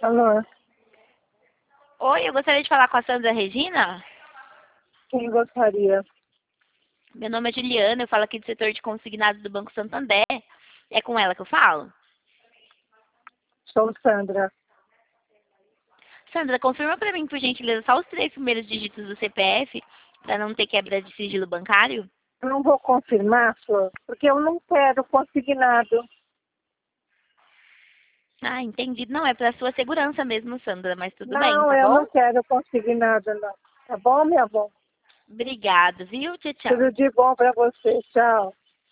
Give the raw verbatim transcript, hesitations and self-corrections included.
Alô, Oi, eu gostaria de falar com a Sandra Regina. quem gostaria? Meu nome é Juliana, eu falo aqui do setor de consignados do Banco Santander. É com ela que eu falo? Sou Sandra. Sandra, confirma para mim, por gentileza, só os três primeiros dígitos do C P F, para não ter quebra de sigilo bancário? Eu não vou confirmar, Flor, porque eu não quero consignado. Ah, entendi. Não, é para sua segurança mesmo, Sandra, mas tudo bem, Não, tá eu bom? não quero consignado, não. Tá bom, minha bom? Obrigada, viu? Tchau, tchau. Tudo de bom para você. Tchau.